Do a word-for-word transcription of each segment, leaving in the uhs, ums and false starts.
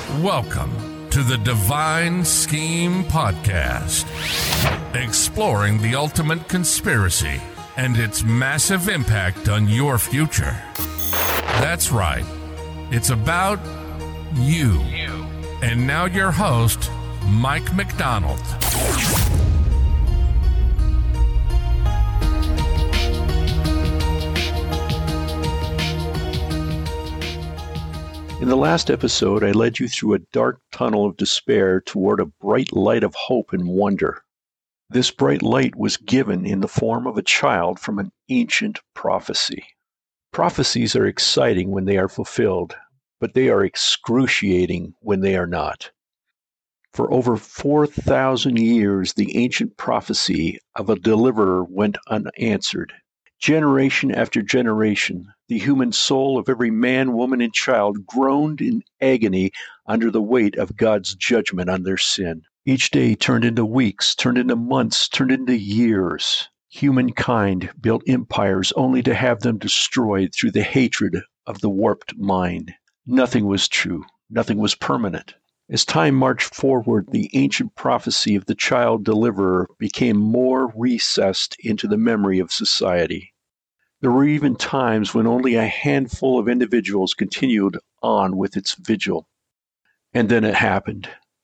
Welcome to the Divine Scheme Podcast, exploring the ultimate conspiracy and its massive impact on your future. That's right. It's about you. And now your host, Mike McDonald. In the last episode, I led you through a dark tunnel of despair toward a bright light of hope and wonder. This bright light was given in the form of a child from an ancient prophecy. Prophecies are exciting when they are fulfilled, but they are excruciating when they are not. For over four thousand years, the ancient prophecy of a deliverer went unanswered. Generation after generation, the human soul of every man, woman, and child groaned in agony under the weight of God's judgment on their sin. Each day turned into weeks, turned into months, turned into years. Humankind built empires only to have them destroyed through the hatred of the warped mind. Nothing was true. Nothing was permanent. As time marched forward, the ancient prophecy of the child deliverer became more recessed into the memory of society. There were even times when only a handful of individuals continued on with its vigil. And then it happened.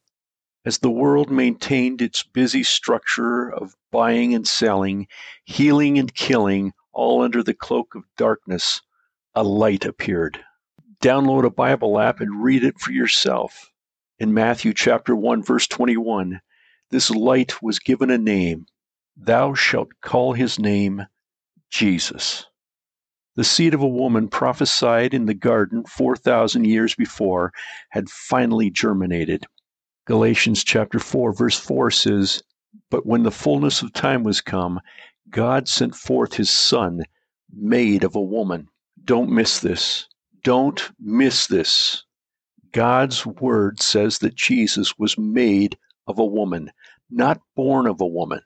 As the world maintained its busy structure of buying and selling, healing and killing, all under the cloak of darkness, a light appeared. Download a Bible app and read it for yourself. In Matthew chapter one, verse twenty-one, this light was given a name. Thou shalt call his name Jesus. The seed of a woman prophesied in the garden four thousand years before had finally germinated. Galatians chapter four, verse four says, But when the fullness of time was come, God sent forth his Son, made of a woman. Don't miss this. Don't miss this. God's word says that Jesus was made of a woman, not born of a woman.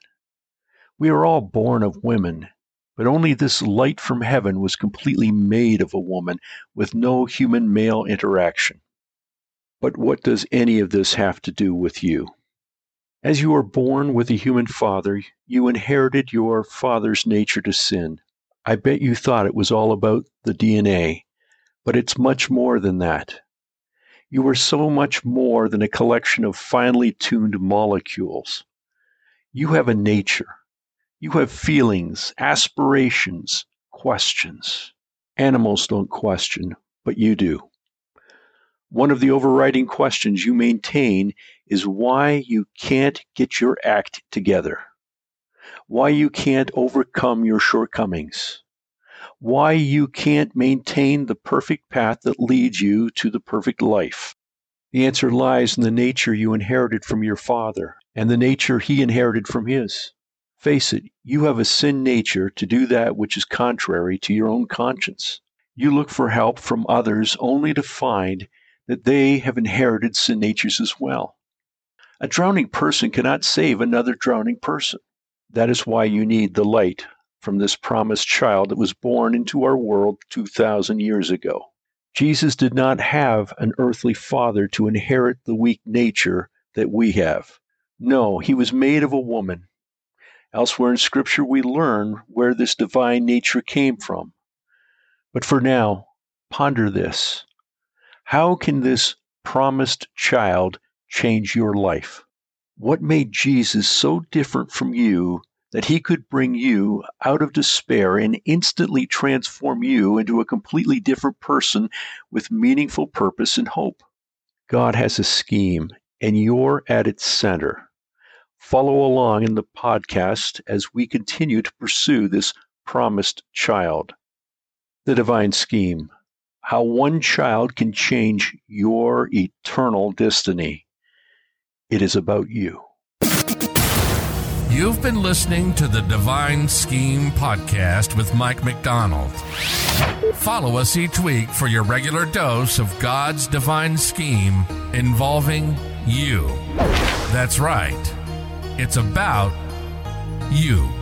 We are all born of women, but only this light from heaven was completely made of a woman with no human male interaction. But what does any of this have to do with you? As you were born with a human father, you inherited your father's nature to sin. I bet you thought it was all about the D N A, but it's much more than that. You are so much more than a collection of finely tuned molecules. You have a nature. You have feelings, aspirations, questions. Animals don't question, but you do. One of the overriding questions you maintain is why you can't get your act together, why you can't overcome your shortcomings, why you can't maintain the perfect path that leads you to the perfect life. The answer lies in the nature you inherited from your father and the nature he inherited from his. Face it, you have a sin nature to do that which is contrary to your own conscience. You look for help from others only to find that they have inherited sin natures as well. A drowning person cannot save another drowning person. That is why you need the light from this promised child that was born into our world two thousand years ago. Jesus did not have an earthly father to inherit the weak nature that we have. No, he was made of a woman. Elsewhere in Scripture, we learn where this divine nature came from. But for now, ponder this. How can this promised child change your life? What made Jesus so different from you that he could bring you out of despair and instantly transform you into a completely different person with meaningful purpose and hope? God has a scheme, and you're at its center. Follow along in the podcast as we continue to pursue this promised child. The Divine Scheme. How one child can change your eternal destiny. It is about you. You've been listening to the Divine Scheme Podcast with Mike McDonald. Follow us each week for your regular dose of God's divine scheme involving you. That's right. It's about you.